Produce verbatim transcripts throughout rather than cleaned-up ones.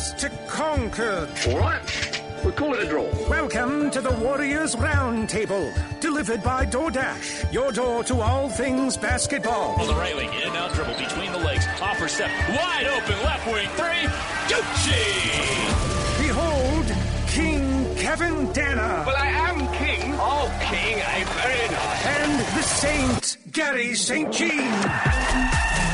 chance to conquer. All right. We'll call it a draw. Welcome to the Warriors Roundtable, delivered by DoorDash, your door to all things basketball. On the right wing, in and out dribble between the legs, off for step, wide open left wing three, Gucci! Behold, King Kevin Danner. Well, I am king. Oh, king, I'm very nice. And the Saint, Gary Saint Jean.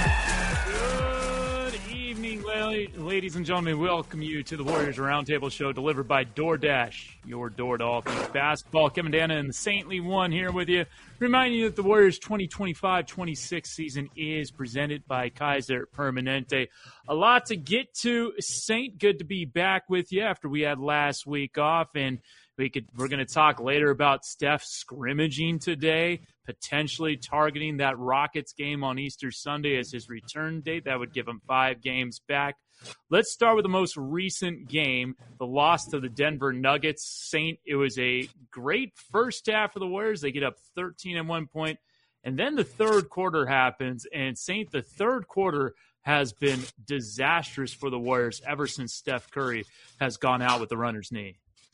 Ladies and gentlemen, welcome you to the Warriors Roundtable show delivered by DoorDash, your door to all things basketball. Kevin Danner and the Saintly One here with you, reminding you that the Warriors twenty twenty-five twenty-six season is presented by Kaiser Permanente. A lot to get to. Saint, good to be back with you after we had last week off, and we could, we're going to talk later about Steph scrimmaging today, potentially targeting that Rockets game on Easter Sunday as his return date. That would give him five games back. Let's start with the most recent game, the loss to the Denver Nuggets. Saint, it was a great first half for the Warriors. They get up thirteen at one point, and then the third quarter happens, and Saint, the third quarter has been disastrous for the Warriors ever since Steph Curry has gone out with the runner's knee.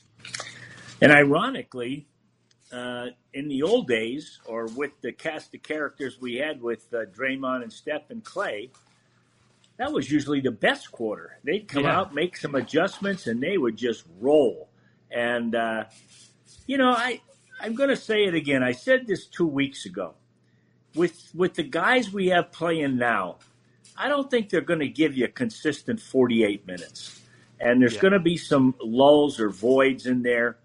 And ironically, uh, in the old days, or with the cast of characters we had with uh, Draymond and Steph and Clay, that was usually the best quarter. They'd come yeah. out, make some adjustments, and they would just roll. And, uh, you know, I, I'm going to say it again. I said this two weeks ago. With with the guys we have playing now, I don't think they're going to give you a consistent forty-eight minutes. And there's yeah. going to be some lulls or voids in there.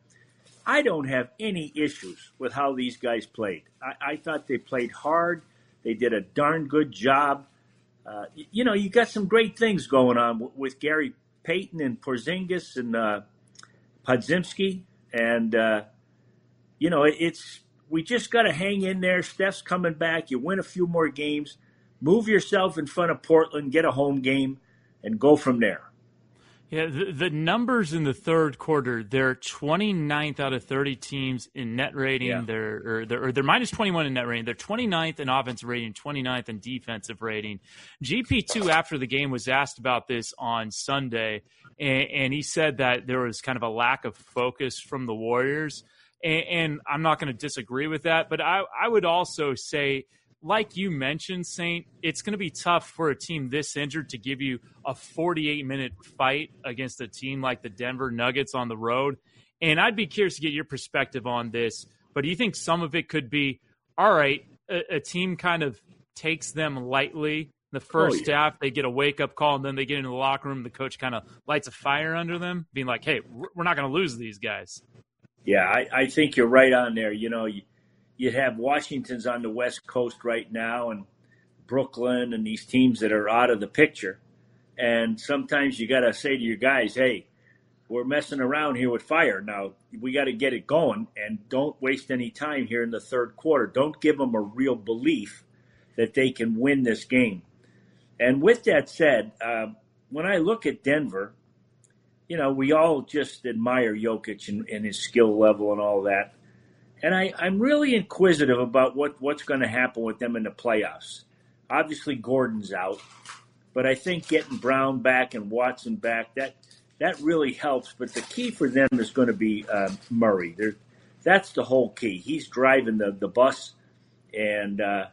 I don't have any issues with how these guys played. I, I thought they played hard. They did a darn good job. Uh, you know, you got some great things going on w- with Gary Payton and Porzingis and uh, Podziemski. And, uh, you know, it, it's we just got to hang in there. Steph's coming back. You win a few more games. Move yourself in front of Portland, get a home game, and go from there. Yeah, the, the numbers in the third quarter, they're twenty-ninth out of thirty teams in net rating. Yeah. They're, or they're, or they're minus twenty-one in net rating. They're twenty-ninth in offensive rating, twenty-ninth in defensive rating. G P two, after the game, was asked about this on Sunday, and, and he said that there was kind of a lack of focus from the Warriors. And, and I'm not going to disagree with that, but I, I would also say, like you mentioned, Saint, it's going to be tough for a team this injured to give you a forty-eight minute fight against a team like the Denver Nuggets on the road. And I'd be curious to get your perspective on this. But do you think some of it could be, all right, a, a team kind of takes them lightly the first oh, yeah. half, they get a wake-up call, and then they get into the locker room, the coach kind of lights a fire under them, being like, hey, we're not going to lose these guys. Yeah, I, I think you're right on there. You know, you, You have Washington's on the West Coast right now and Brooklyn and these teams that are out of the picture. And sometimes you got to say to your guys, hey, we're messing around here with fire. Now, we got to get it going, and don't waste any time here in the third quarter. Don't give them a real belief that they can win this game. And with that said, uh, when I look at Denver, you know, we all just admire Jokic and, and his skill level and all that. And I, I'm really inquisitive about what, what's going to happen with them in the playoffs. Obviously, Gordon's out, but I think getting Brown back and Watson back, that that really helps. But the key for them is going to be uh, Murray. They're, that's the whole key. He's driving the, the bus, and uh,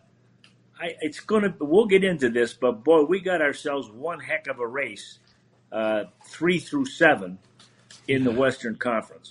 I, it's going to. We'll get into this, but boy, we got ourselves one heck of a race, uh, three through seven, in the Western Conference.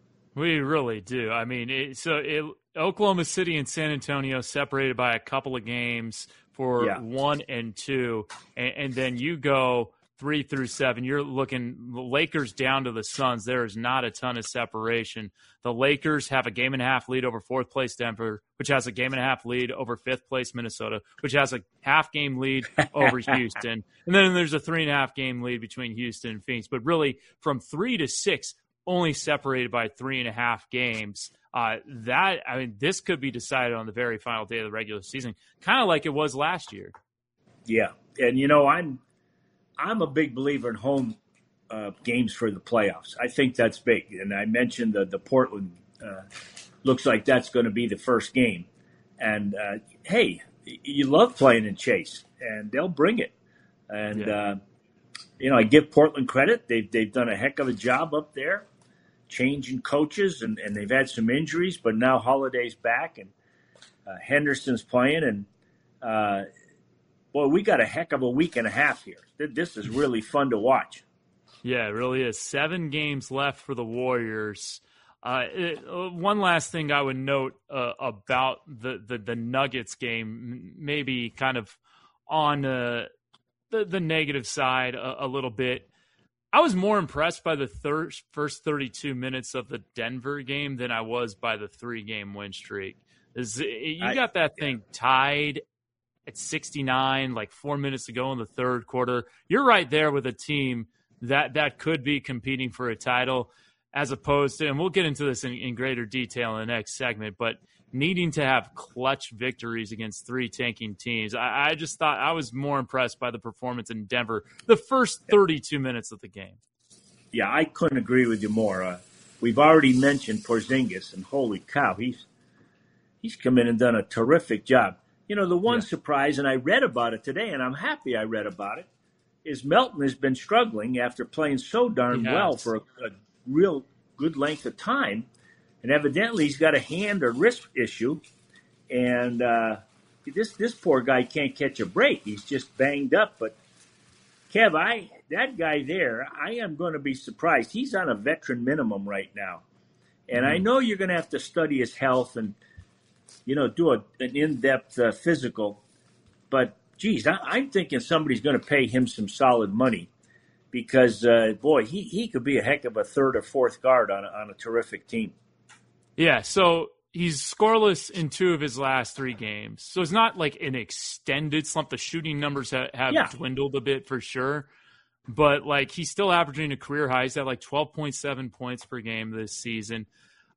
We really do. I mean, it, so it, Oklahoma City and San Antonio separated by a couple of games for yeah. one and two, and, and then you go three through seven. You're looking the Lakers down to the Suns. There is not a ton of separation. The Lakers have a game and a half lead over fourth place Denver, which has a game and a half lead over fifth place Minnesota, which has a half game lead over Houston, and then there's a three and a half game lead between Houston and Phoenix. But really, from three to six, only separated by three and a half games. Uh, that I mean, this could be decided on the very final day of the regular season, kind of like it was last year. Yeah, and you know, I'm I'm a big believer in home uh, games for the playoffs. I think that's big, and I mentioned the the Portland uh, looks like that's going to be the first game. And uh, hey, you love playing in Chase, and they'll bring it. And yeah. uh, you know, I give Portland credit. They've, they've done a heck of a job up there, changing coaches, and, and they've had some injuries, but now Holiday's back, and uh, Henderson's playing, and uh, boy, we got a heck of a week and a half here. This is really fun to watch. Yeah, it really is. Seven games left for the Warriors. Uh, it, uh, one last thing I would note uh, about the, the, the Nuggets game, maybe kind of on uh, the, the negative side a, a little bit. I was more impressed by the thir- first thirty-two minutes of the Denver game than I was by the three-game win streak. Is You got that thing tied at sixty-nine, like four minutes to go in the third quarter. You're right there with a team that, that could be competing for a title, as opposed to, and we'll get into this in, in greater detail in the next segment, but needing to have clutch victories against three tanking teams. I, I just thought I was more impressed by the performance in Denver the first thirty-two minutes of the game. Yeah, I couldn't agree with you more. Uh, we've already mentioned Porzingis, and holy cow, he's he's come in and done a terrific job. You know, the one yeah. surprise, and I read about it today, and I'm happy I read about it, is Melton has been struggling after playing so darn well for a, a real good length of time. And evidently he's got a hand or wrist issue. And uh, this this poor guy can't catch a break. He's just banged up. But, Kev, I that guy there, I am going to be surprised. He's on a veteran minimum right now. And mm-hmm. I know you're going to have to study his health and, you know, do a, an in-depth uh, physical. But, geez, I, I'm thinking somebody's going to pay him some solid money because, uh, boy, he, he could be a heck of a third or fourth guard on a, on a terrific team. Yeah, so he's scoreless in two of his last three games. So it's not like an extended slump. The shooting numbers have, have yeah. dwindled a bit for sure. But, like, he's still averaging a career high. He's at, like, twelve point seven points per game this season.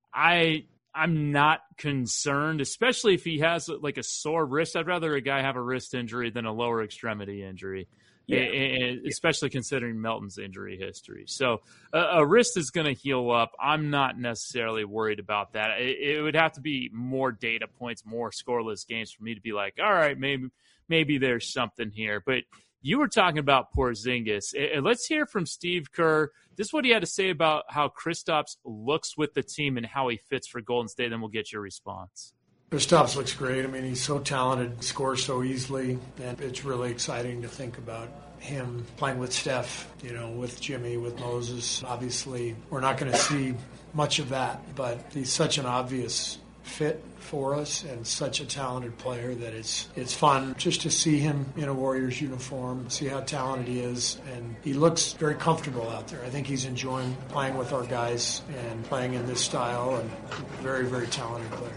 I – I'm not concerned, especially if he has like a sore wrist. I'd rather a guy have a wrist injury than a lower extremity injury, yeah. and especially considering Melton's injury history. So a, a wrist is going to heal up. I'm not necessarily worried about that. It, it would have to be more data points, more scoreless games for me to be like, all right, maybe maybe there's something here. But you were talking about Porzingis. And let's hear from Steve Kerr. This is what he had to say about how Kristaps looks with the team and how he fits for Golden State. Then we'll get your response. Kristaps looks great. I mean, he's so talented, scores so easily, and it's really exciting to think about him playing with Steph, you know, with Jimmy, with Moses. Obviously, we're not going to see much of that, but he's such an obvious fit for us and such a talented player that it's it's fun just to see him in a Warriors uniform, see how talented he is, and he looks very comfortable out there. I think he's enjoying playing with our guys and playing in this style, and very, very talented player.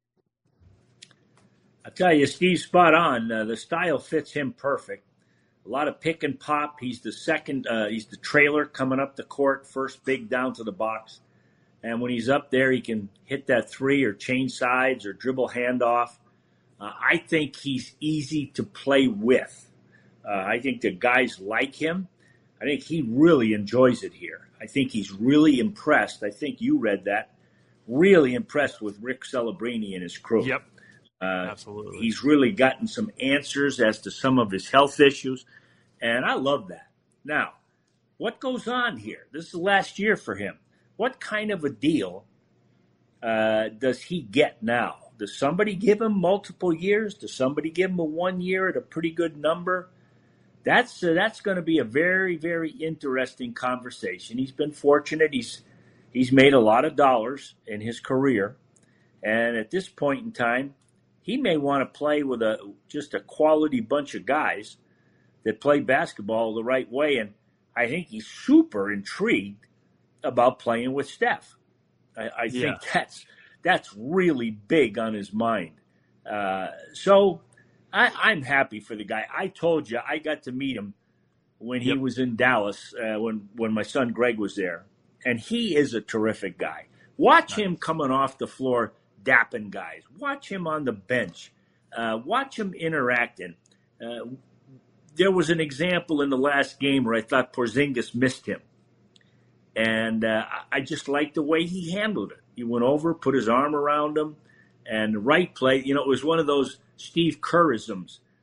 I'll tell you, Steve's spot on. Uh, the style fits him perfect. A lot of pick and pop. He's the second, uh, he's the trailer coming up the court, first big down to the box. And when he's up there, he can hit that three or change sides or dribble handoff. Uh, I think he's easy to play with. Uh, I think the guys like him. I think he really enjoys it here. I think he's really impressed. I think you read that. Really impressed with Rick Celebrini and his crew. Yep. Uh, Absolutely. He's really gotten some answers as to some of his health issues, and I love that. Now, what goes on here? This is the last year for him. What kind of a deal uh, does he get now? Does somebody give him multiple years? Does somebody give him a one year at a pretty good number? That's uh, that's going to be a very, very interesting conversation. He's been fortunate. He's he's made a lot of dollars in his career, and at this point in time, he may want to play with a just a quality bunch of guys that play basketball the right way. And I think he's super intrigued about playing with Steph. I, I yeah. think that's that's really big on his mind. Uh, so I, I'm happy for the guy. I told you I got to meet him when he yep. was in Dallas uh, when when my son Greg was there, and he is a terrific guy. Watch nice. him coming off the floor, dapping guys. Watch him on the bench. Uh, watch him interacting. Uh, there was an example in the last game where I thought Porzingis missed him. And uh, I just liked the way he handled it. He went over, put his arm around him, and the right play. You know, it was one of those Steve Kerrisms.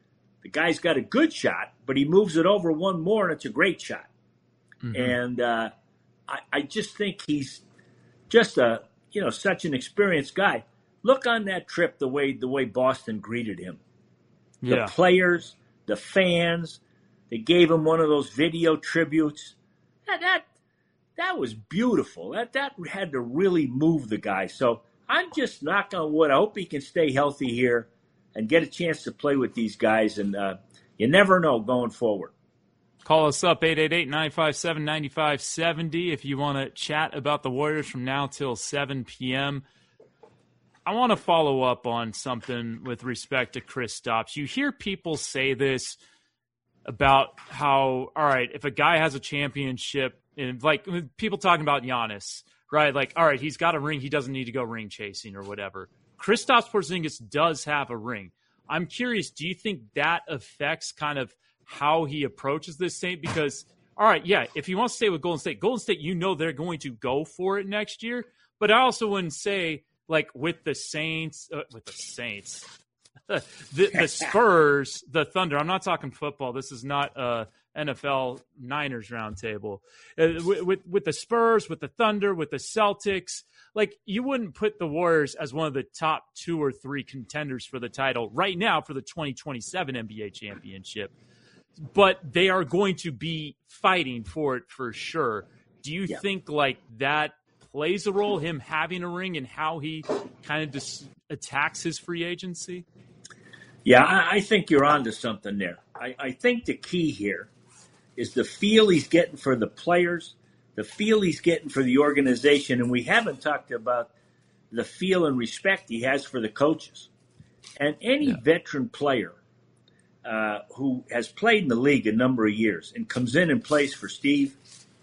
the guy's got a good shot, but he moves it over one more, and it's a great shot. Mm-hmm. And uh, I, I just think he's just a you know such an experienced guy. Look on that trip the way the way Boston greeted him. Yeah. The players, the fans, they gave him one of those video tributes. That that that was beautiful. That that had to really move the guy. So I'm just knocking on wood. I hope he can stay healthy here and get a chance to play with these guys. And uh, you never know going forward. Call us up, eight eight eight, nine five seven, nine five seven zero if you want to chat about the Warriors from now till seven p.m. I want to follow up on something with respect to Kristaps. You hear people say this about how, all right, if a guy has a championship, and like people talking about Giannis, right? Like, all right, he's got a ring. He doesn't need to go ring chasing or whatever. Kristaps Porzingis does have a ring. I'm curious, do you think that affects kind of how he approaches this thing? Because, all right, yeah, if he wants to stay with Golden State, Golden State, you know they're going to go for it next year. But I also wouldn't say, like, with the Saints, uh, with the Saints, the, the Spurs, the Thunder. I'm not talking football. This is not a N F L Niners roundtable. Uh, with, with, with the Spurs, with the Thunder, with the Celtics, like, you wouldn't put the Warriors as one of the top two or three contenders for the title right now for the twenty twenty-seven N B A championship. But they are going to be fighting for it for sure. Do you yeah. think like that plays a role, him having a ring and how he kind of just attacks his free agency? Yeah, I, I think you're onto something there. I, I think the key here is the feel he's getting for the players, the feel he's getting for the organization, and we haven't talked about the feel and respect he has for the coaches. And any yeah. veteran player Uh, who has played in the league a number of years and comes in and plays for Steve,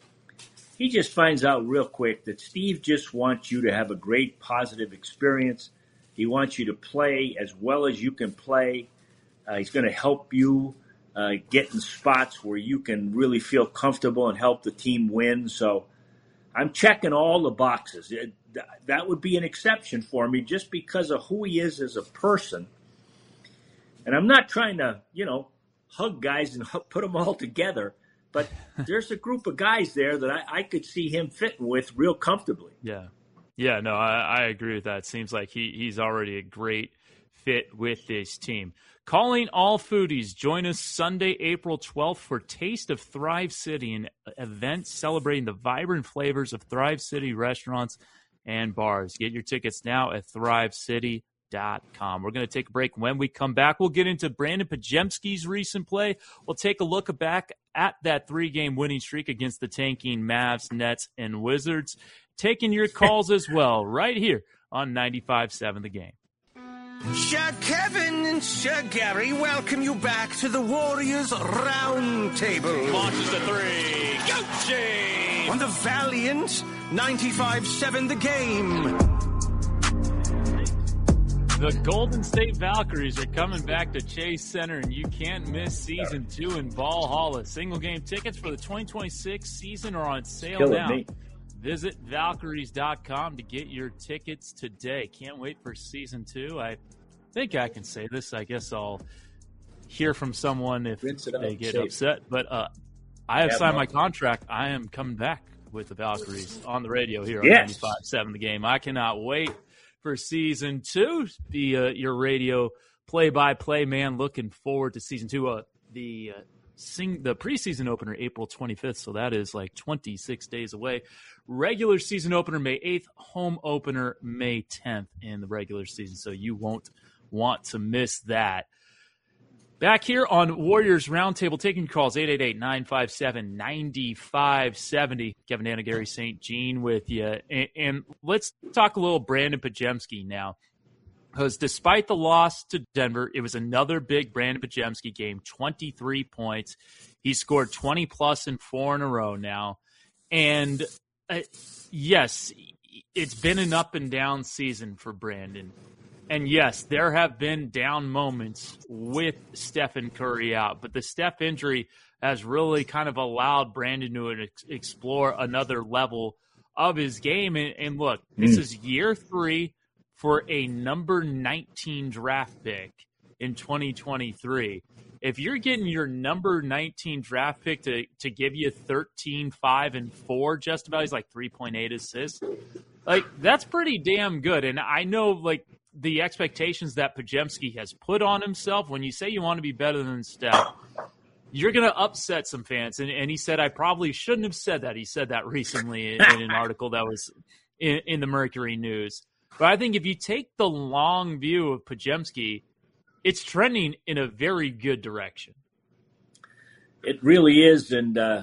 he just finds out real quick that Steve just wants you to have a great positive experience. He wants you to play as well as you can play. Uh, he's going to help you uh, get in spots where you can really feel comfortable and help the team win. So I'm checking all the boxes. It, th- that would be an exception for me just because of who he is as a person. And I'm not trying to, you know, hug guys and put them all together, but there's a group of guys there that I, I could see him fitting with real comfortably. Yeah. Yeah, no, I, I agree with that. It seems like he, he's already a great fit with this team. Calling all foodies, join us Sunday, April twelfth for Taste of Thrive City, an event celebrating the vibrant flavors of Thrive City restaurants and bars. Get your tickets now at thrive city dot com. We're going to take a break. When we come back, we'll get into Brandon Podziemski's recent play. We'll take a look back at that three-game winning streak against the tanking Mavs, Nets, and Wizards. Taking your calls as well right here on ninety-five seven The Game. Sir Kevin and Sir Gary welcome you back to the Warriors Roundtable. Launches a three. Go, James! On the valiant ninety-five seven The Game. The Golden State Valkyries are coming back to Chase Center, and you can't miss Season two in Valhalla. Single-game tickets for the twenty twenty-six season are on sale Killing now. me. Visit Valkyries dot com to get your tickets today. Can't wait for Season two. I think I can say this. I guess I'll hear from someone if they get safe. upset. But uh, I have Yeah, signed no. my contract. I am coming back with the Valkyries on the radio here on Yes. ninety-five seven The Game. I cannot wait for Season two. Be uh, your radio play-by-play man. Looking forward to Season two. Uh, the uh, sing the preseason opener April twenty-fifth, so that is like twenty-six days away. Regular season opener May eighth, home opener May tenth in the regular season, so you won't want to miss that. Back here on Warriors Roundtable, taking your calls, eight eight eight, nine five seven, nine five seven zero. Kevin Dana, Gary Saint Jean with you. And, and let's talk a little Brandon Podziemski now. Because despite the loss to Denver, it was another big Brandon Podziemski game, twenty-three points. He scored twenty plus in four in a row now. And uh, yes, it's been an up and down season for Brandon. And yes, there have been down moments with Stephen Curry out, but the Steph injury has really kind of allowed Brandon to ex- explore another level of his game. And, and look, this mm. is year three for a number nineteen draft pick in twenty twenty-three. if you're getting your number nineteen draft pick to, to give you thirteen, five, and four, just about, he's like three point eight assists, like, that's pretty damn good. And I know, like, the expectations that Podziemski has put on himself, when you say you want to be better than Steph, you're going to upset some fans. And, and he said, I probably shouldn't have said that. He said that recently in, in an article that was in, in the Mercury News. But I think if you take the long view of Podziemski, it's trending in a very good direction. It really is. And, uh,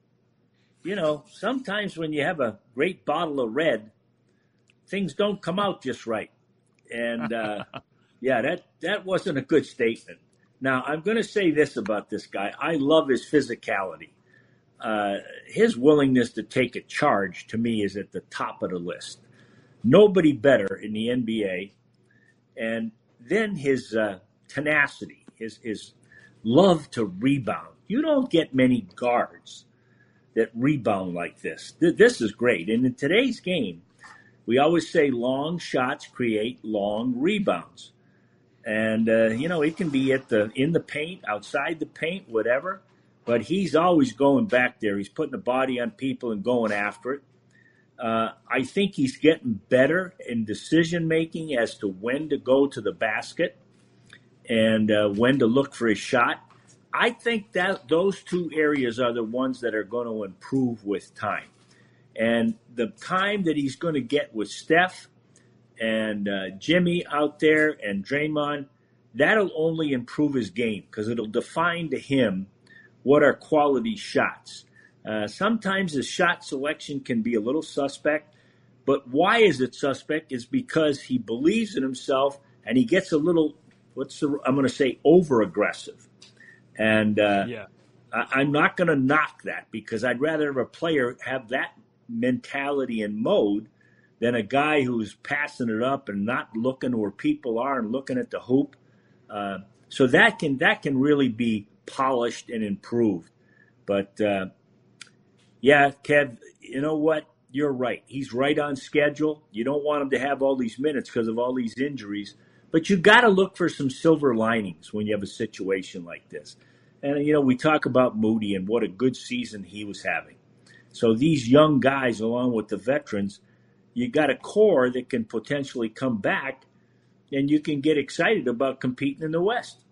you know, sometimes when you have a great bottle of red, things don't come out just right. And, uh, yeah, that, that wasn't a good statement. Now, I'm going to say this about this guy. I love his physicality. Uh, his willingness to take a charge, to me, is at the top of the list. Nobody better in the N B A. And then his uh, tenacity, his, his love to rebound. You don't get many guards that rebound like this. This is great. And in today's game, we always say long shots create long rebounds. And, uh, you know, it can be at the in the paint, outside the paint, whatever. But he's always going back there. He's putting the body on people and going after it. Uh, I think he's getting better in decision-making as to when to go to the basket and uh, when to look for his shot. I think that those two areas are the ones that are going to improve with time. And the time that he's going to get with Steph and uh, Jimmy out there and Draymond, that'll only improve his game because it'll define to him what are quality shots. Uh, sometimes his shot selection can be a little suspect, but why is it suspect is because he believes in himself and he gets a little, what's the, I'm going to say, over-aggressive. And uh, yeah. I, I'm not going to knock that because I'd rather have a player have that mentality and mode than a guy who's passing it up and not looking where people are and looking at the hoop. Uh, so that can that can really be polished and improved. But, uh, yeah, Kev, you know what? You're right. He's right on schedule. You don't want him to have all these minutes because of all these injuries. But you got to look for some silver linings when you have a situation like this. And, you know, we talk about Moody and what a good season he was having. So these young guys, along with the veterans, you got a core that can potentially come back, and you can get excited about competing in the West.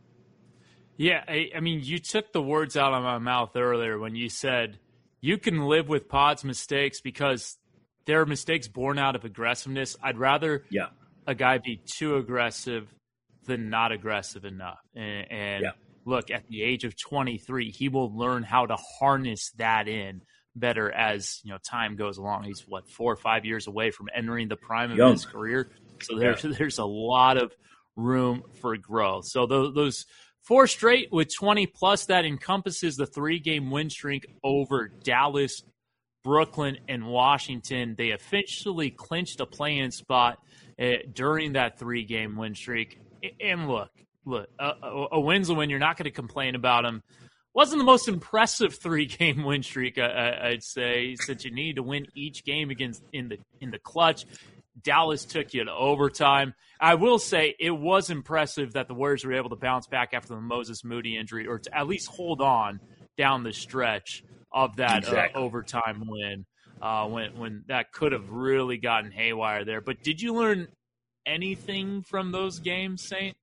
Yeah, I, I mean, you took the words out of my mouth earlier when you said you can live with Pod's mistakes because they're mistakes born out of aggressiveness. I'd rather yeah. a guy be too aggressive than not aggressive enough. And, and yeah. look, at the age of twenty-three, he will learn how to harness that in better as, you know, time goes along. He's what, four or five years away from entering the prime of Young. his career. So there's, yeah. there's a lot of room for growth. So those, those four straight with twenty plus, that encompasses the three game win streak over Dallas, Brooklyn, and Washington. They officially clinched a play-in spot uh, during that three game win streak. And look, look, a, a, a win's a win. You're not going to complain about them. Wasn't the most impressive three-game win streak, I, I'd say, since you need to win each game against in the in the clutch. Dallas took you to overtime. I will say it was impressive that the Warriors were able to bounce back after the Moses Moody injury, or to at least hold on down the stretch of that exactly. uh, overtime win uh, when when that could have really gotten haywire there. But did you learn anything from those games, Saint?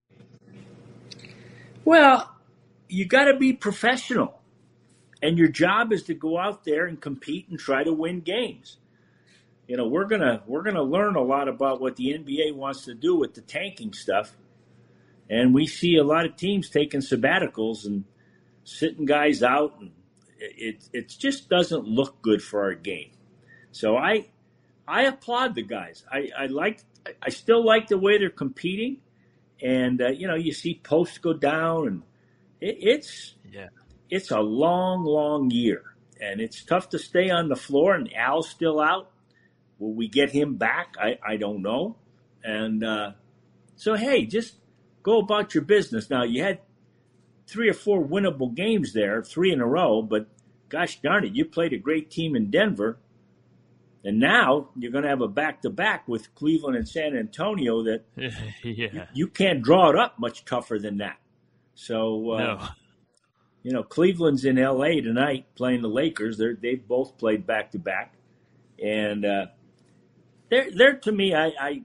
Well, you got to be professional, and your job is to go out there and compete and try to win games. You know, we're gonna we're gonna learn a lot about what the N B A wants to do with the tanking stuff, and we see a lot of teams taking sabbaticals and sitting guys out, and it it just doesn't look good for our game. So I I applaud the guys. I I like I still like the way they're competing, and uh, you know, you see posts go down and. It's yeah. It's a long, long year, and it's tough to stay on the floor. And Al's still out. Will we get him back? I, I don't know. And uh, so, hey, just go about your business. Now, you had three or four winnable games there, three in a row, but gosh darn it, you played a great team in Denver. And now you're going to have a back-to-back with Cleveland and San Antonio that yeah. you, you can't draw it up much tougher than that. So, uh, no. you know, Cleveland's in L A tonight playing the Lakers. They're, they've both played back-to-back. And uh, they're, they're, to me, I, I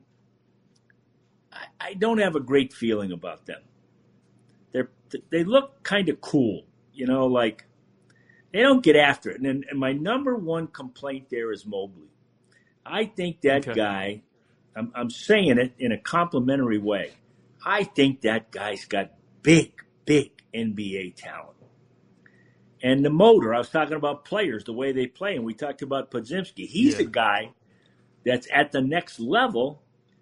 I don't have a great feeling about them. They're, they look kind of cool, you know, like they don't get after it. And, and my number one complaint there is Mobley. I think that okay. guy, I'm, I'm saying it in a complimentary way, I think that guy's got big, big N B A talent. And the motor, I was talking about players, the way they play, and we talked about Podziemski. He's yeah. a guy that's at the next level,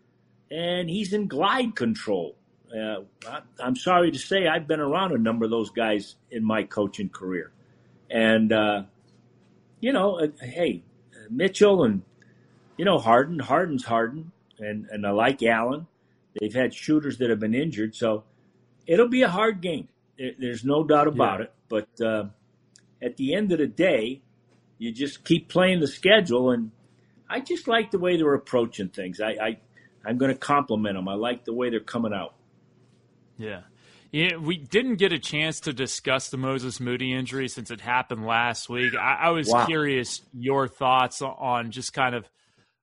and he's in glide control. Uh, I'm sorry to say I've been around a number of those guys in my coaching career. And, uh, you know, uh, hey, Mitchell and, you know, Harden, Harden's Harden, and, and I like Allen. They've had shooters that have been injured, so it'll be a hard game. There's no doubt about yeah. it. But uh, at the end of the day, you just keep playing the schedule, and I just like the way they're approaching things. I, I, I'm going to compliment them. I like the way they're coming out. Yeah. Yeah, we didn't get a chance to discuss the Moses Moody injury since it happened last week. I, I was wow. curious your thoughts on just kind of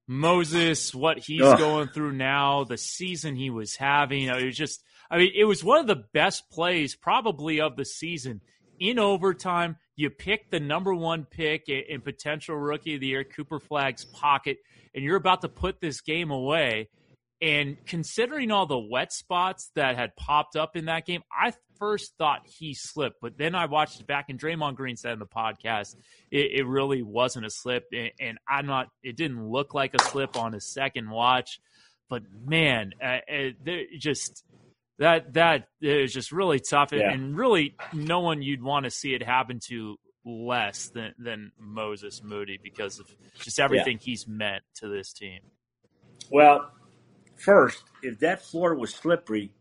Moses, what he's Ugh. going through now, the season he was having. It was just, I mean, it was one of the best plays probably of the season. In overtime, you pick the number one pick in potential Rookie of the Year, Cooper Flagg's pocket, and you're about to put this game away. And considering all the wet spots that had popped up in that game, I first thought he slipped. But then I watched it back, and Draymond Green said in the podcast it, it really wasn't a slip. And, and I'm not. It didn't look like a slip on his second watch. But man, uh, it just that that is just really tough, yeah. and really no one you'd want to see it happen to less than than Moses Moody because of just everything yeah. he's meant to this team. Well. First, if that floor was slippery,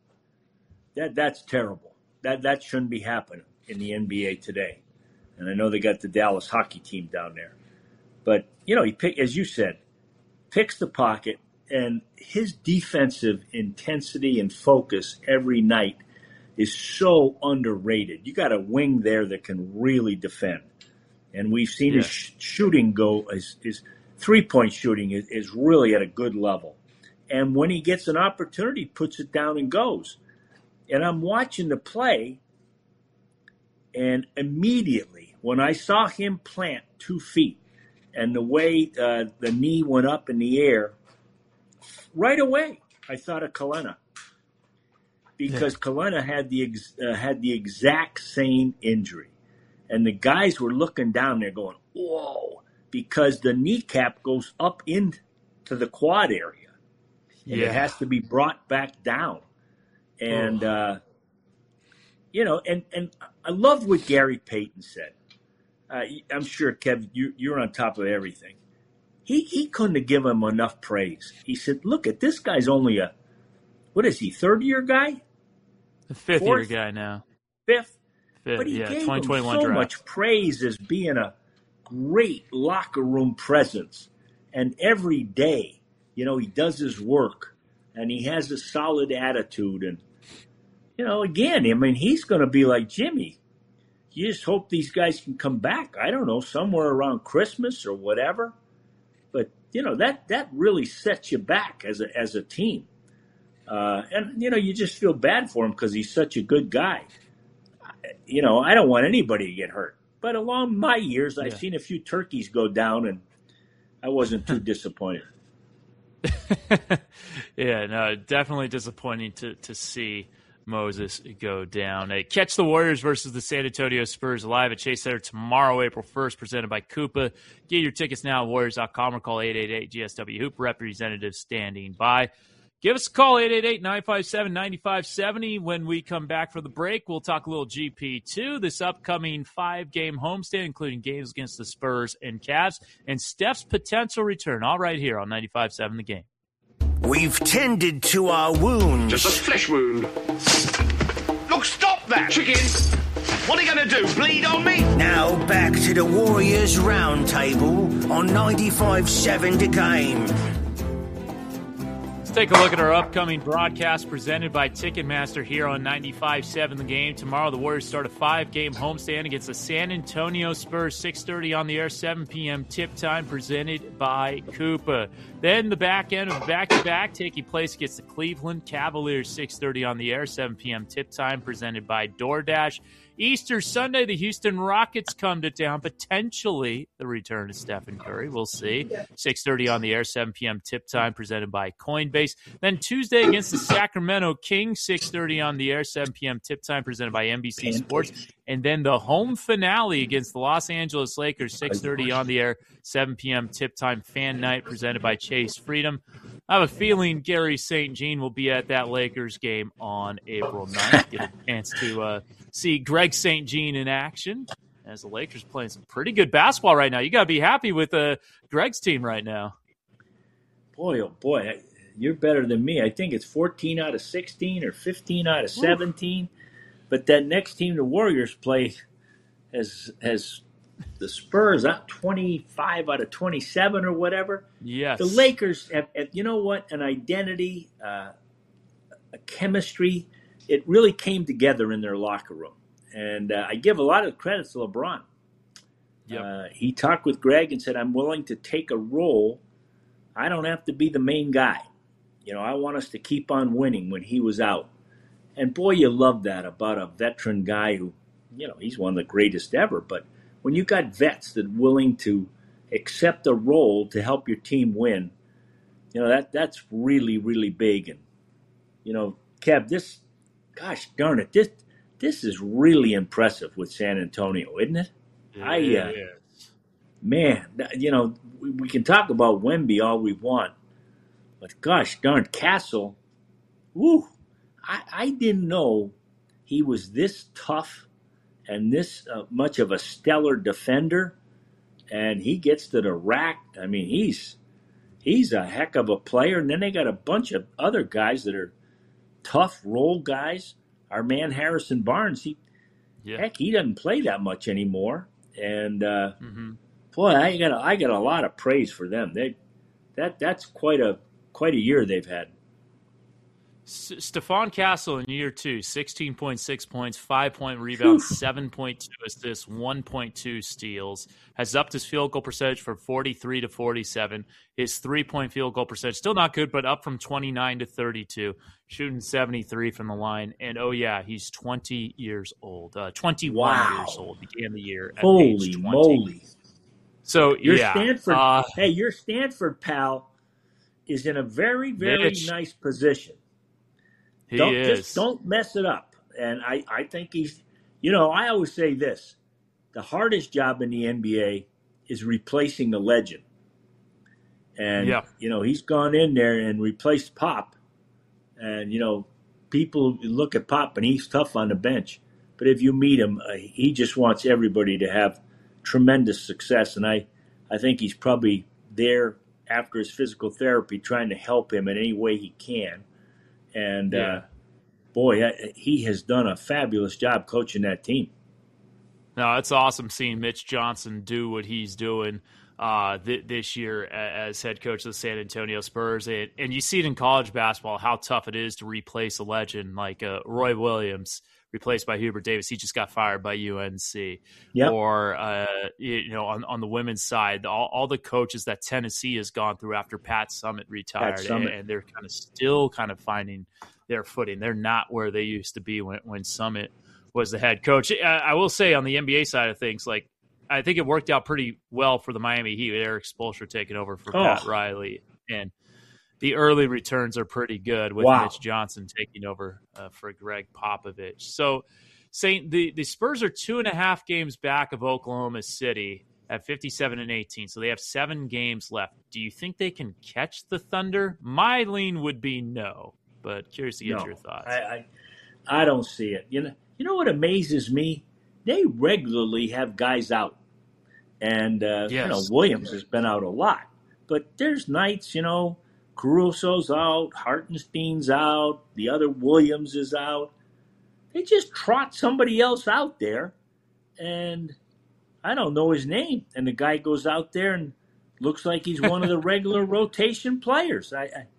that that's terrible. That that shouldn't be happening in the N B A today. And I know they got the Dallas hockey team down there. But, you know, he pick, as you said, picks the pocket, and his defensive intensity and focus every night is so underrated. You got a wing there that can really defend. And we've seen yeah. his sh- shooting go, his, his three-point shooting is, is really at a good level. And when he gets an opportunity, puts it down and goes. And I'm watching the play, and immediately when I saw him plant two feet and the way uh, the knee went up in the air, right away I thought of Kalena. Because yeah. Kalena had the ex- uh, had the exact same injury. And the guys were looking down there going, whoa, because the kneecap goes up into the quad area. And yeah. it has to be brought back down. And, oh. uh, you know, and, and I love what Gary Payton said. Uh, I'm sure, Kev, you, you're on top of everything. He he couldn't have given him enough praise. He said, look, at this guy's only a, what is he, third-year guy? The fifth-year guy now. Fifth? Fifth, but he yeah, gave twenty twenty-one him so draft. much praise as being a great locker room presence. And every day, you know, he does his work, and he has a solid attitude. And, you know, again, I mean, he's going to be like Jimmy. You just hope these guys can come back, I don't know, somewhere around Christmas or whatever. But, you know, that, that really sets you back as a as a team. Uh, and, you know, you just feel bad for him because he's such a good guy. You know, I don't want anybody to get hurt. But along my years, I've yeah. seen a few turkeys go down, and I wasn't too disappointed. Yeah, no, definitely disappointing to, to see Moses go down. Hey, catch the Warriors versus the San Antonio Spurs live at Chase Center tomorrow, April first, presented by Coupa. Get your tickets now at Warriors dot com or call eight eight eight G S W Hoop. Representative standing by. Give us a call, eight eight eight, nine five seven, nine five seven zero. When we come back for the break, we'll talk a little G P two, this upcoming five-game homestand, including games against the Spurs and Cavs, and Steph's potential return, all right here on ninety-five seven The Game. We've tended to our wounds. Just a flesh wound. Look, stop that, chicken! What are you going to do, bleed on me? Now back to the Warriors Roundtable on ninety-five seven The Game. take a look at our upcoming broadcast presented by Ticketmaster here on ninety-five point seven The Game. Tomorrow, the Warriors start a five-game homestand against the San Antonio Spurs, six thirty on the air, seven p.m. tip time, presented by Coupa. Then the back end of back-to-back taking place against the Cleveland Cavaliers, six thirty on the air, seven p.m. tip time, presented by DoorDash. Easter Sunday, the Houston Rockets come to town. Potentially the return of Stephen Curry. We'll see. six thirty on the air, seven p.m. tip time, presented by Coinbase. Then Tuesday against the Sacramento Kings, six thirty on the air, seven p.m. tip time, presented by N B C Sports. And then the home finale against the Los Angeles Lakers, six thirty on the air, seven p.m. tip time, fan night, presented by Chase Freedom. I have a feeling Gary Saint Jean will be at that Lakers game on April ninth. Get a chance to uh, see Greg Saint Jean in action as the Lakers playing some pretty good basketball right now. You got to be happy with uh, Greg's team right now. Boy, oh boy, you're better than me. I think it's fourteen out of sixteen or fifteen out of seventeen. Ooh. But that next team the Warriors play has has the Spurs up twenty-five out of twenty-seven or whatever. Yes. The Lakers have, have you know what, an identity, uh, a chemistry. It really came together in their locker room. And uh, I give a lot of credit to LeBron. Yep. Uh, he talked with Greg and said, I'm willing to take a role. I don't have to be the main guy. You know, I want us to keep on winning when he was out. And boy, you love that about a veteran guy who, you know, he's one of the greatest ever. But when you got vets that are willing to accept a role to help your team win, you know, that that's really, really big. And, you know, Kev, this, gosh darn it, this this is really impressive with San Antonio, isn't it? It I, uh, is. Man, you know, we, we can talk about Wemby all we want, but gosh darn, Castle, woo, I, I didn't know he was this tough and this uh, much of a stellar defender, and he gets to the rack. I mean, he's he's a heck of a player. And then they got a bunch of other guys that are tough role guys. Our man Harrison Barnes, he yeah. heck, he doesn't play that much anymore. And uh, mm-hmm. boy, I got a, I got a lot of praise for them. They that that's quite a quite a year they've had. S- Stephon Castle in year two, sixteen point six points, five point rebounds, seven point two assists, one point two steals. Has upped his field goal percentage from forty-three to forty-seven. His three-point field goal percentage, still not good, but up from twenty-nine to thirty-two. Shooting seventy-three from the line. And, oh, yeah, he's twenty years old. Uh, twenty-one wow. years old. Began the year at Holy age twenty. Moly. So, your yeah. Stanford, uh, hey, your Stanford pal is in a very, very Mitch. nice position. He don't, is. Just don't mess it up. And I, I think he's, you know, I always say this. The hardest job in the N B A is replacing a legend. And, yeah. you know, he's gone in there and replaced Pop. And, you know, people look at Pop and he's tough on the bench. But if you meet him, uh, he just wants everybody to have tremendous success. And I, I think he's probably there after his physical therapy trying to help him in any way he can. And, yeah. uh, boy, he has done a fabulous job coaching that team. No, it's awesome seeing Mitch Johnson do what he's doing uh, th- this year as head coach of the San Antonio Spurs. And, and you see it in college basketball, how tough it is to replace a legend like uh, Roy Williams, replaced by Hubert Davis. He just got fired by U N C. Yep. Or, uh, you know, on, on the women's side, all, all the coaches that Tennessee has gone through after Pat Summitt retired, Pat Summitt. And, and they're kind of still kind of finding their footing. They're not where they used to be when, when Summitt was the head coach. I, I will say on the N B A side of things, like, I think it worked out pretty well for the Miami Heat with Eric Spoelstra taking over for oh. Pat Riley. And the early returns are pretty good with wow. Mitch Johnson taking over uh, for Greg Popovich. So, Saint, the, the Spurs are two and a half games back of Oklahoma City at fifty-seven and eighteen. So they have seven games left. Do you think they can catch the Thunder? My lean would be no, but curious to get no, your thoughts. I, I I don't see it. You know, you know what amazes me? They regularly have guys out. And, uh, yes. you know, Williams has been out a lot. But there's nights, you know, Caruso's out, Hartenstein's out, the other Williams is out. They just trot somebody else out there, and I don't know his name. And the guy goes out there and looks like he's one of the regular rotation players. I, I,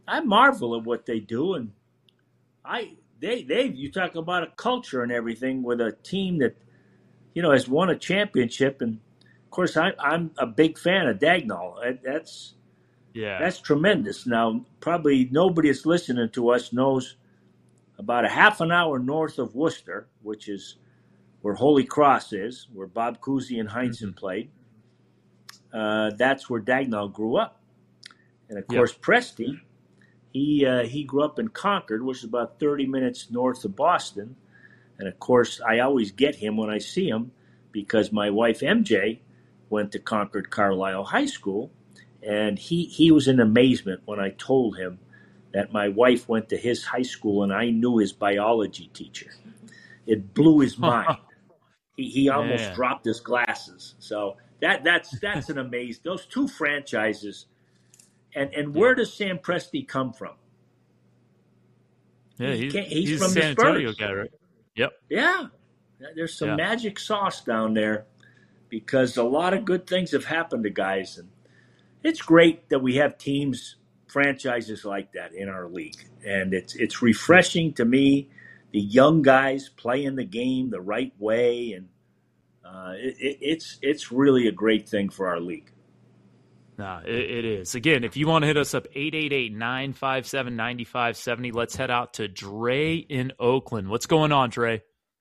I marvel at what they do, and I they they you talk about a culture and everything with a team that you know has won a championship, and of course I, I'm a big fan of Dagnall. That's yeah, that's tremendous. Now probably nobody that's listening to us knows about a half an hour north of Worcester, which is where Holy Cross is, where Bob Cousy and Heinzen mm-hmm. played. Uh, that's where Dagnall grew up, and of course yep. Presti. He uh, he grew up in Concord, which is about thirty minutes north of Boston. And, of course, I always get him when I see him because my wife, M J, went to Concord Carlisle High School. And he, he was in amazement when I told him that my wife went to his high school and I knew his biology teacher. It blew his mind. he he almost Man. dropped his glasses. So that that's that's an amazing. Those two franchises. And and where does Sam Presti come from? Yeah, he's, he's, he's from a San the Antonio Spurs. guy, right? Yep. Yeah. There's some yeah. magic sauce down there because a lot of good things have happened to guys. And it's great that we have teams, franchises like that in our league. And it's it's refreshing to me, the young guys playing the game the right way. And uh, it, it, it's it's really a great thing for our league. No, it, it is. Again, if you want to hit us up, eight eight eight, nine five seven, nine five seven zero. Let's head out to Dre in Oakland. What's going on, Dre?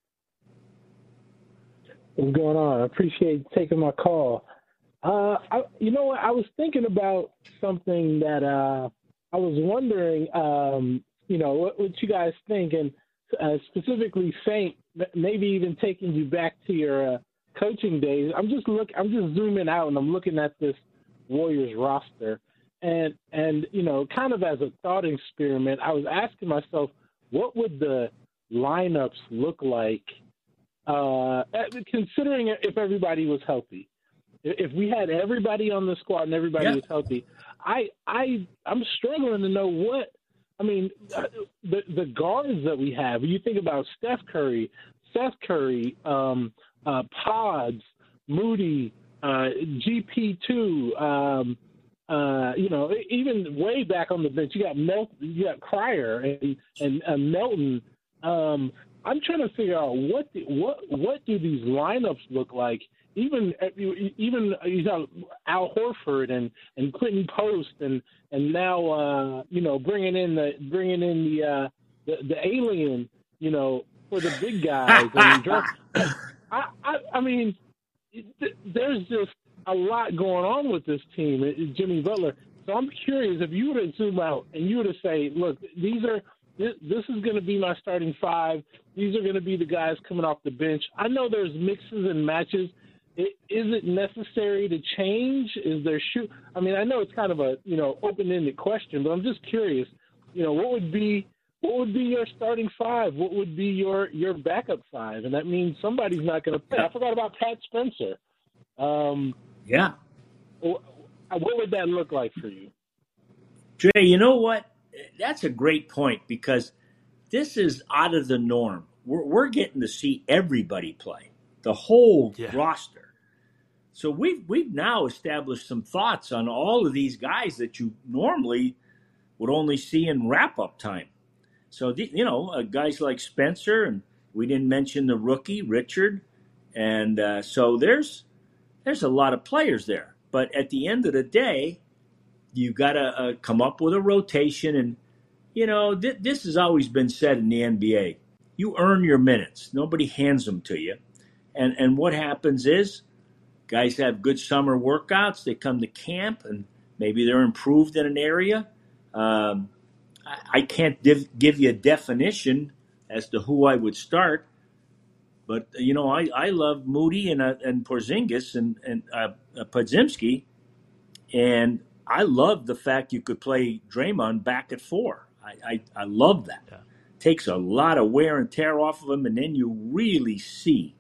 What's going on? I appreciate you taking my call. Uh, I, you know what? I was thinking about something that uh, I was wondering, um, you know, what, what you guys think, and uh, specifically Saint, maybe even taking you back to your uh, coaching days. I'm just look. I'm just zooming out, and I'm looking at this Warriors roster, and and you know, kind of as a thought experiment, I was asking myself, what would the lineups look like, uh, considering if everybody was healthy? If we had everybody on the squad and everybody yeah. was healthy, I I I'm struggling to know what. I mean, the the guards that we have. You think about Steph Curry, Seth Curry, um, uh, Pods, Moody. Uh, G P two, um, uh, you know, even way back on the bench, you got Mel- you got Cryer and and uh, Melton. Um, I'm trying to figure out what the, what what do these lineups look like? Even even you know Al Horford and, and Quentin Post and and now uh, you know bringing in the bringing in the uh, the, the alien, you know, for the big guys. and I, I I mean. There's just a lot going on with this team, Jimmy Butler. So I'm curious if you were to zoom out and you were to say, look, these are this, this is going to be my starting five. These are going to be the guys coming off the bench. I know there's mixes and matches. It, is it necessary to change? Is there shoot? I mean, I know it's kind of a you know open-ended question, but I'm just curious. You know, what would be what would be your starting five? What would be your, your backup five? And that means somebody's not going to play. I forgot about Pat Spencer. Um, yeah. What would that look like for you? Dre, you know what? That's a great point because this is out of the norm. We're, we're getting to see everybody play, the whole yeah. roster. So we've, we've now established some thoughts on all of these guys that you normally would only see in wrap-up time. So, you know, uh, guys like Spencer, and we didn't mention the rookie, Richard. And uh, so there's there's a lot of players there. But at the end of the day, you got to uh, come up with a rotation. And, you know, th- this has always been said in the N B A. You earn your minutes. Nobody hands them to you. And, and what happens is guys have good summer workouts. They come to camp, and maybe they're improved in an area. Um I can't div- give you a definition as to who I would start, but you know I, I love Moody and uh, and Porzingis and and uh, uh, Podziemski, and I love the fact you could play Draymond back at four. I I, I love that. Yeah. Takes a lot of wear and tear off of him, and then you really see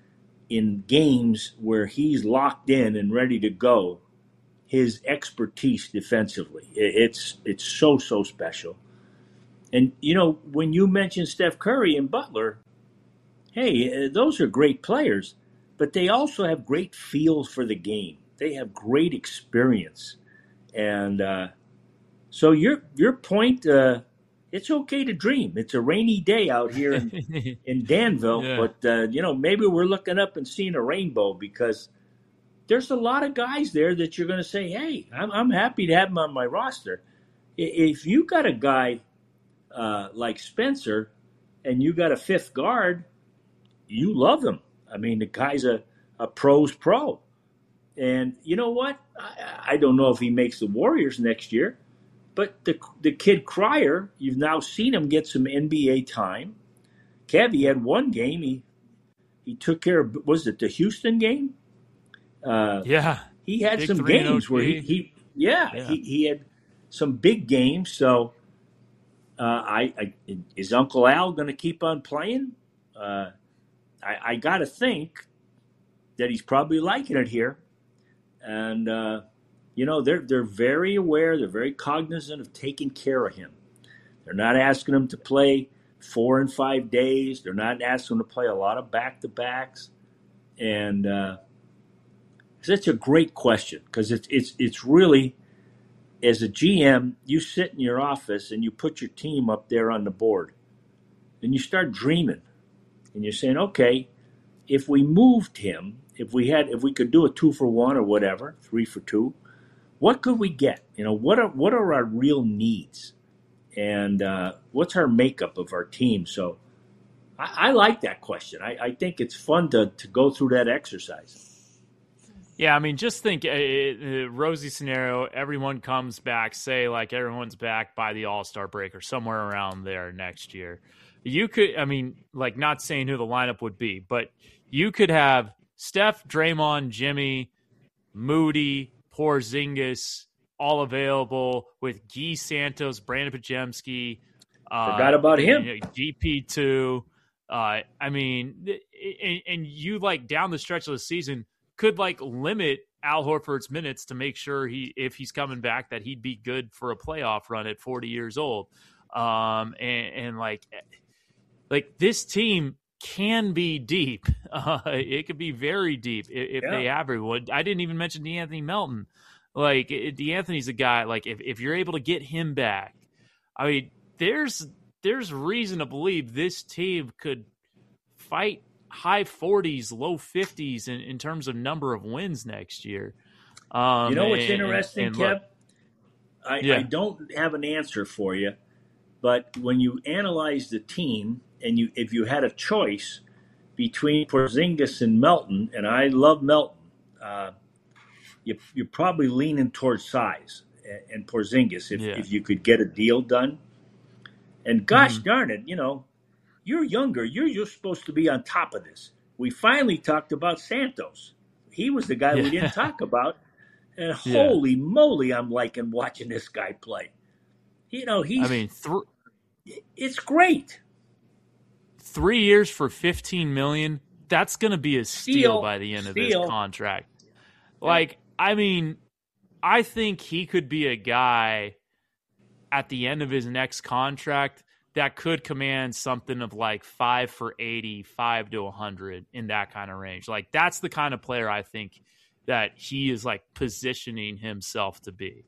in games where he's locked in and ready to go, his expertise defensively. It's it's so, so special. And, you know, when you mention Steph Curry and Butler, hey, those are great players, but they also have great feel for the game. They have great experience. And uh, So your your point, uh, it's okay to dream. It's a rainy day out here in, in Danville, Yeah. but uh, you know, maybe we're looking up and seeing a rainbow because there's a lot of guys there that you're going to say, "Hey, I'm, I'm happy to have him on my roster." If you got a guy uh, like Spencer and you got a fifth guard, you love him. I mean, the guy's a, a pro's pro. And you know what? I, I don't know if he makes the Warriors next year, but the the kid Cryer, you've now seen him get some N B A time. Kev, he had one game. He he took care of, was it the Houston game? Uh, yeah. He had Big some three in games where he, O T. he yeah, Yeah. He, he had some big games. So uh, I, I is Uncle Al going to keep on playing? Uh, I, I got to think that he's probably liking it here. And, uh, you know, they're they're very aware. They're very cognizant of taking care of him. They're not asking him to play four and five days. They're not asking him to play a lot of back-to-backs. And uh, it's a great question because it's, it's, it's really, as a G M, you sit in your office and you put your team up there on the board. And you start dreaming. And you're saying, okay, if we moved him, if we had, if we could do a two for one or whatever, three for two, what could we get? You know, what are what are our real needs, and uh, what's our makeup of our team? So, I, I like that question. I, I think it's fun to to go through that exercise. Yeah, I mean, just think, uh, uh, rosy scenario, everyone comes back, say, like, everyone's back by the All-Star break or somewhere around there next year. You could, I mean, like, not saying who the lineup would be, but you could have Steph, Draymond, Jimmy, Moody, Porzingis, all available with Guy Santos, Brandon Pajemski. Uh, Forgot about him. You know, G P two. Uh, I mean, and, and you, like, down the stretch of the season could, like, limit Al Horford's minutes to make sure he, if he's coming back, that he'd be good for a playoff run at forty years old. Um, and, and like, like this team can be deep. Uh, it could be very deep if, if Yeah. they have everyone. I didn't even mention DeAnthony Melton. Like, DeAnthony's a guy, like, if, if you're able to get him back, I mean, there's there's reason to believe this team could fight high forties, low fifties in, in terms of number of wins next year. Um, You know what's and- interesting, and Kev? look- I, Yeah. I don't have an answer for you, but when you analyze the team and you, if you had a choice between Porzingis and Melton, and I love Melton, uh, you, you're probably leaning towards size and, and Porzingis if, Yeah. if you could get a deal done. And gosh Mm-hmm. darn it, you know, you're younger. You're you're supposed to be on top of this. We finally talked about Santos. He was the guy we Yeah. didn't talk about. And Yeah. holy moly, I'm liking watching this guy play. You know, he's. I mean, th- it's great. three years for fifteen million dollars, that's going to be a steal, Steal. by the end of Steal. this contract. Like, I mean, I think he could be a guy at the end of his next contract that could command something of like five for eighty, five to one hundred in that kind of range. Like, that's the kind of player I think that he is like positioning himself to be.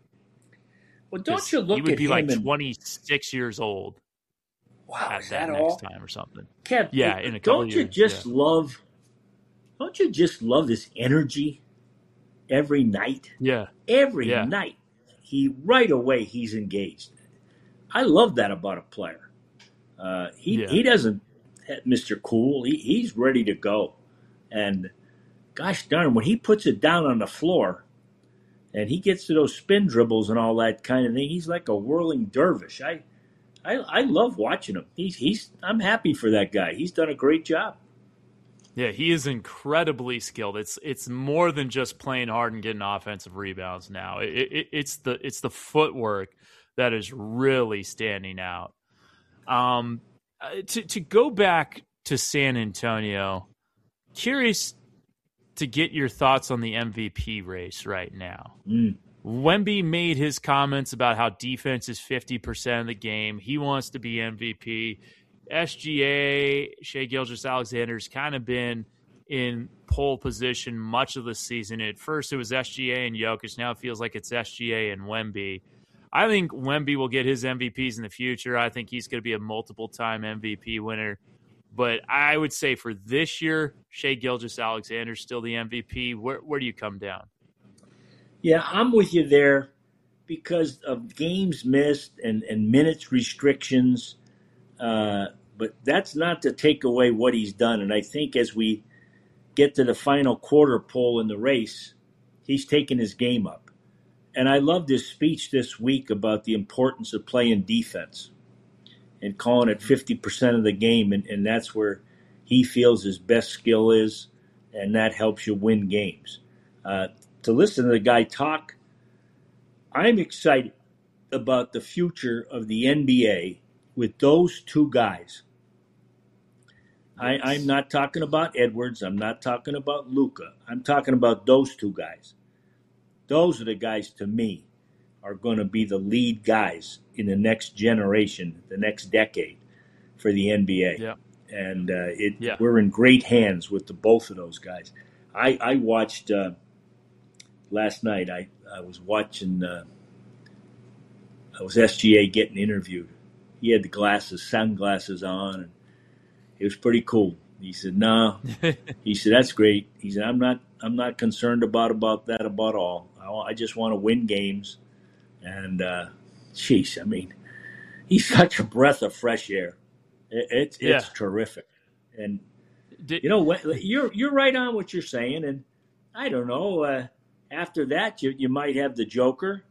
Well, don't 'Cause you look he would at be him like and twenty-six years old wow, at is that that next all? time or something. Kev, Yeah, in a couple don't you years, just yeah. love? Don't you just love this energy every night? Yeah. Every Yeah. night, he right away he's engaged. I love that about a player. Uh, he Yeah. he doesn't, Mister Cool. He he's ready to go, and gosh darn, when he puts it down on the floor, and he gets to those spin dribbles and all that kind of thing, he's like a whirling dervish. I I, I love watching him. He's he's I'm happy for that guy. He's done a great job. Yeah, he is incredibly skilled. It's it's more than just playing hard and getting offensive rebounds now. It, it, it's the it's the footwork that is really standing out. Um, uh, to to go back to San Antonio, curious to get your thoughts on the M V P race right now. Mm. Wemby made his comments about how defense is fifty percent of the game. He wants to be M V P. S G A, Shai Gilgeous-Alexander's kind of been in pole position much of the season. At first, it was S G A and Jokic. Now it feels like it's S G A and Wemby. I think Wemby will get his M V Ps in the future. I think he's going to be a multiple-time M V P winner. But I would say for this year, Shai Gilgeous-Alexander is still the M V P. Where, where do you come down? Yeah, I'm with you there because of games missed and, and minutes restrictions. Uh, but that's not to take away what he's done. And I think as we get to the final quarter pole in the race, he's taken his game up. And I loved his speech this week about the importance of playing defense and calling it fifty percent of the game. And, and that's where he feels his best skill is, and that helps you win games. Uh, to listen to the guy talk, I'm excited about the future of the N B A with those two guys. I, I'm not talking about Edwards. I'm not talking about Luka. I'm talking about those two guys. Those are the guys, to me, are going to be the lead guys in the next generation, the next decade for the N B A. Yeah. And uh, it, yeah. we're in great hands with the both of those guys. I, I watched uh, last night, I, I was watching, uh, I was S G A getting interviewed. He had the glasses, sunglasses on, and it was pretty cool. He said, "No," he said, "That's great." He said, "I'm not, I'm not concerned about about that about all. I, I just want to win games." And, uh, geez, I mean, he's such a breath of fresh air. It, it's yeah. it's terrific. And Did, you know, you're you're right on what you're saying. And I don't know. Uh, after that, you you might have the Joker,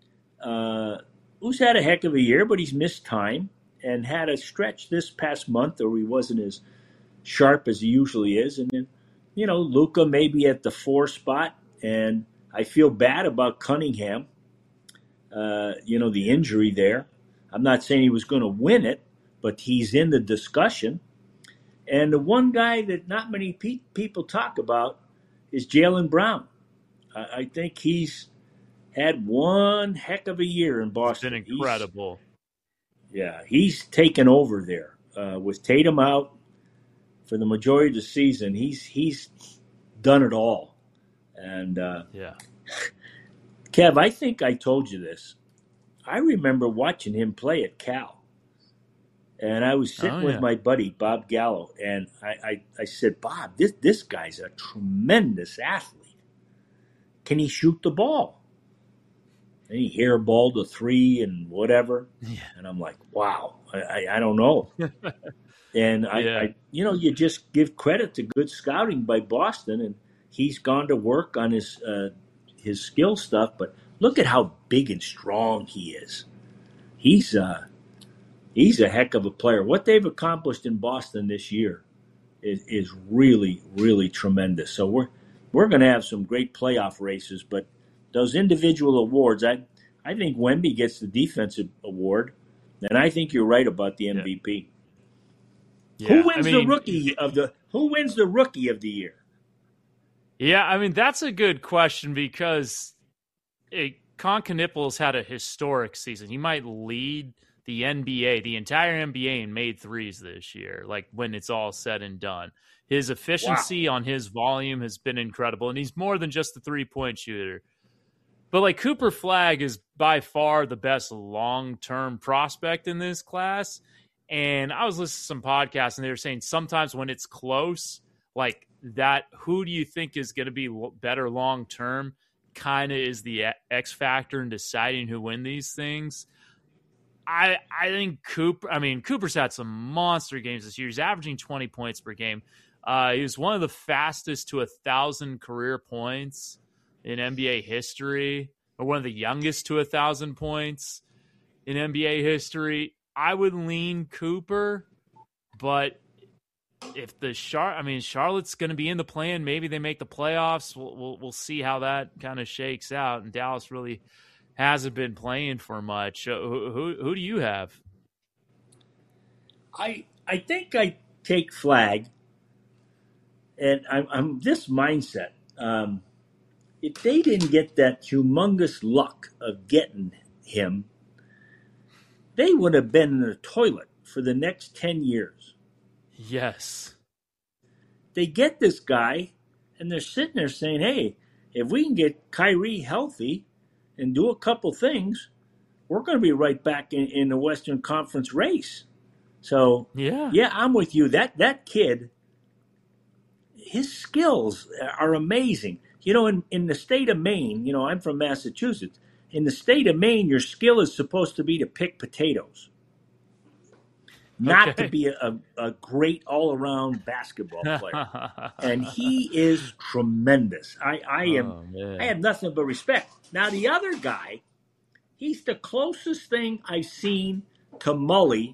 uh, who's had a heck of a year, but he's missed time and had a stretch this past month where he wasn't as sharp as he usually is. And then, you know, Luka maybe at the four spot. And I feel bad about Cunningham, uh, you know, the injury there. I'm not saying he was going to win it, but he's in the discussion. And the one guy that not many pe- people talk about is Jaylen Brown. I, I think he's had one heck of a year in Boston. It's been incredible. He's, yeah, he's taken over there uh, with Tatum out for the majority of the season. He's he's done it all. And uh, yeah, Kev, I think I told you this. I remember watching him play at Cal. And I was sitting oh, with yeah. my buddy, Bob Gallo, and I, I, I said, Bob, this, this guy's a tremendous athlete. Can he shoot the ball? And he airballed a three and whatever. Yeah. And I'm like, wow, I, I, I don't know. and I, yeah. I, you know, you just give credit to good scouting by Boston, and he's gone to work on his uh, his skill stuff. But look at how big and strong he is. He's uh, he's a heck of a player. What they've accomplished in Boston this year is, is really, really tremendous. So we're we're going to have some great playoff races. But those individual awards, I I think Wemby gets the defensive award, and I think you're right about the M V P. Yeah. Who wins I mean, the rookie of the Who wins the rookie of the year? Yeah, I mean, that's a good question because it, Con Knippel's had a historic season. He might lead the N B A, the entire N B A in made threes this year, like when it's all said and done. His efficiency wow. on his volume has been incredible, and he's more than just a three-point shooter. But, like, Cooper Flagg is by far the best long-term prospect in this class. And I was listening to some podcasts, and they were saying sometimes when it's close, like that, who do you think is going to be better long-term kind of is the X factor in deciding who win these things. I I think Cooper, I mean, Cooper's had some monster games this year. He's averaging twenty points per game. Uh, he was one of the fastest to a thousand career points in N B A history, or one of the youngest to a thousand points in N B A history. I would lean Cooper, but if the Char, I mean, Charlotte's going to be in the play-in, maybe they make the playoffs. We'll, we'll we'll see how that kind of shakes out. And Dallas really hasn't been playing for much. Who who, who do you have? I I think I take Flagg, and I'm, I'm this mindset. Um, if they didn't get that humongous luck of getting him, they would have been in the toilet for the next ten years. Yes. They get this guy, and they're sitting there saying, hey, if we can get Kyrie healthy and do a couple things, we're going to be right back in, in the Western Conference race. So, yeah, yeah, I'm with you. That that kid, his skills are amazing. You know, in, in the state of Maine, you know, I'm from Massachusetts. In the state of Maine, your skill is supposed to be to pick potatoes, not okay. to be a, a great all-around basketball player. And he is tremendous. I, I am. Oh, I have nothing but respect. Now, the other guy, he's the closest thing I've seen to Mully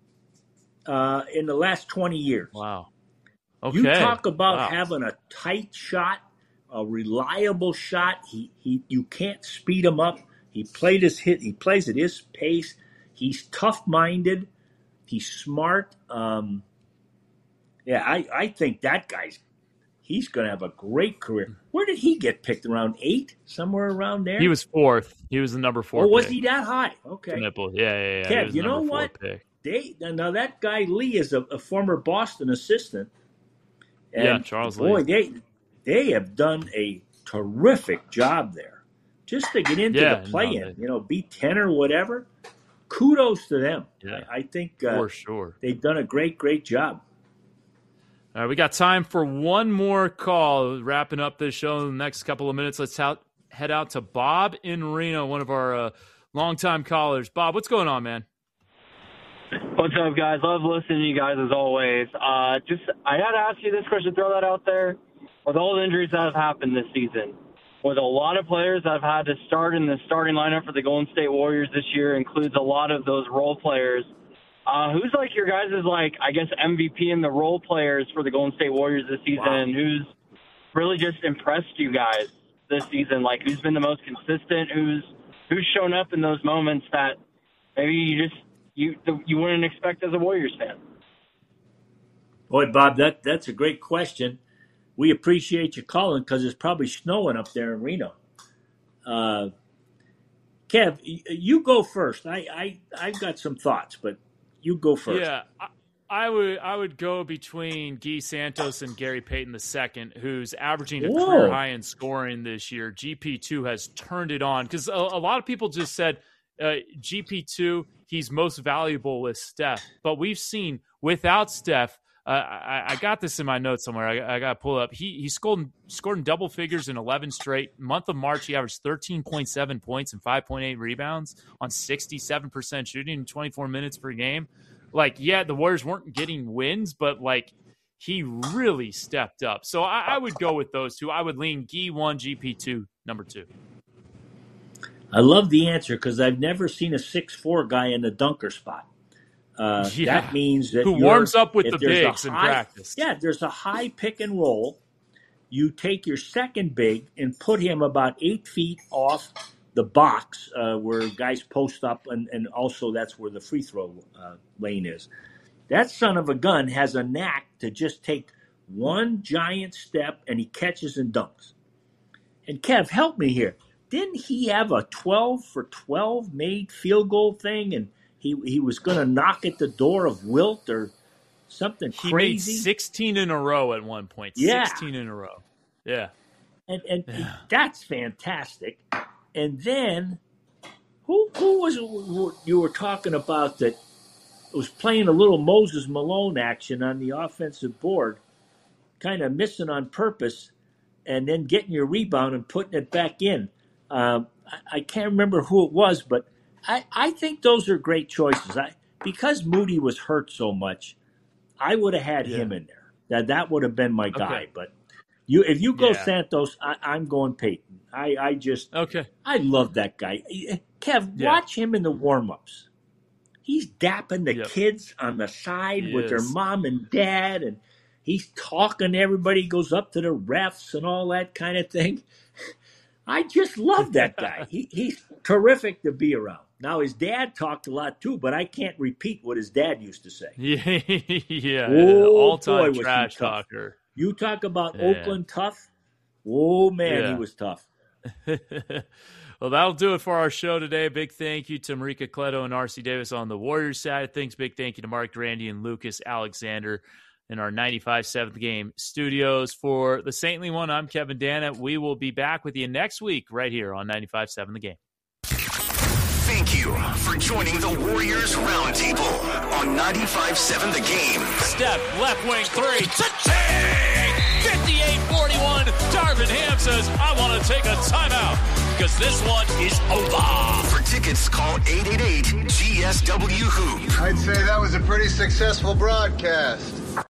uh, in the last twenty years. Wow. Okay. You talk about wow. having a tight shot, a reliable shot. He he. You can't speed him up. He played his hit. He plays at his pace. He's tough-minded. He's smart. Um, yeah, I, I think that guy's he's going to have a great career. Where did he get picked? Around eight, somewhere around there. He was fourth. He was the number four. Oh, was pick. he that high? Okay. Nipple. Yeah, yeah, yeah. Kev, you know what? Pick. They now that guy Lee is a, a former Boston assistant. And yeah, Charles boy, Lee. they they have done a terrific job there. Just to get into yeah, the play-in, no, they, you know, be ten or whatever. Kudos to them. Yeah, I, I think uh, for sure they've done a great, great job. All right, we got time for one more call. Wrapping up this show in the next couple of minutes. Let's out, head out to Bob in Reno, one of our uh, longtime callers. Bob, what's going on, man? What's up, guys? Love listening to you guys as always. Uh, just I had to ask you this question, throw that out there. With all the injuries that have happened this season, with a lot of players that have had to start in the starting lineup for the Golden State Warriors this year, includes a lot of those role players. Uh, who's like your guys' like I guess M V P and the role players for the Golden State Warriors this season? Wow. And who's really just impressed you guys this season? Like who's been the most consistent? Who's who's shown up in those moments that maybe you just you you wouldn't expect as a Warriors fan? Boy, Bob, that that's a great question. We appreciate you calling because it's probably snowing up there in Reno. Uh, Kev, you go first. I, I I've got some thoughts, but you go first. Yeah, I, I would I would go between Guy Santos and Gary Payton the second, who's averaging a Whoa. career high in scoring this year. G P two has turned it on because a, a lot of people just said uh, G P two, he's most valuable with Steph. But we've seen without Steph, uh, I, I got this in my notes somewhere. I, I got to pull it up. He he scored scored in double figures in eleven straight. Month of March, he averaged thirteen point seven points and five point eight rebounds on sixty-seven percent shooting in twenty-four minutes per game. Like, yeah, the Warriors weren't getting wins, but, like, he really stepped up. So I, I would go with those two. I would lean Guy one, G P two, number two. I love the answer because I've never seen a six foot four guy in the dunker spot. Uh, yeah. That means that who you're, warms up with if the there's a bigs in high, practice. Yeah, there's a high pick and roll. You take your second big and put him about eight feet off the box uh, where guys post up, and, and also that's where the free throw uh, lane is. That son of a gun has a knack to just take one giant step, and he catches and dunks. And Kev, help me here. Didn't he have a twelve for twelve made field goal thing, and he he was going to knock at the door of Wilt or something he crazy? He made sixteen in a row at one point. Yeah. sixteen in a row. Yeah. And and Yeah. that's fantastic. And then, who who was it you were talking about that was playing a little Moses Malone action on the offensive board, kind of missing on purpose, and then getting your rebound and putting it back in? Um, I, I can't remember who it was, but I, I think those are great choices. I because Moody was hurt so much, I would have had Yeah. him in there. That that would have been my guy. Okay. But you, if you go Yeah. Santos, I, I'm going Payton. I, I just Okay. I love that guy. Kev, Yeah. watch him in the warm-ups. He's dapping the Yep. kids on the side He with their is. mom and dad, and he's talking to everybody, goes up to the refs and all that kind of thing. I just love that guy. he, he's terrific to be around. Now, his dad talked a lot too, but I can't repeat what his dad used to say. Yeah. yeah. Oh, boy, All-time was he trash tough. talker. You talk about Yeah. Oakland tough. Oh, man, Yeah. he was tough. Well, that'll do it for our show today. Big thank you to Marika Cleto and R C Davis on the Warriors side of things. Big thank you to Mark Grandy and Lucas Alexander in our ninety-five seventh Game studios. For the Saintly One, I'm Kevin Dana. We will be back with you next week right here on ninety-five seven The Game. Thank you you for joining the Warriors Roundtable on ninety-five point seven The Game. Steph, left wing three. Cha-ching! fifty-eight forty-one. Darvin Ham says, I want to take a timeout because this one is over. For tickets, call eight eight eight G S W Hoop. I'd say that was a pretty successful broadcast.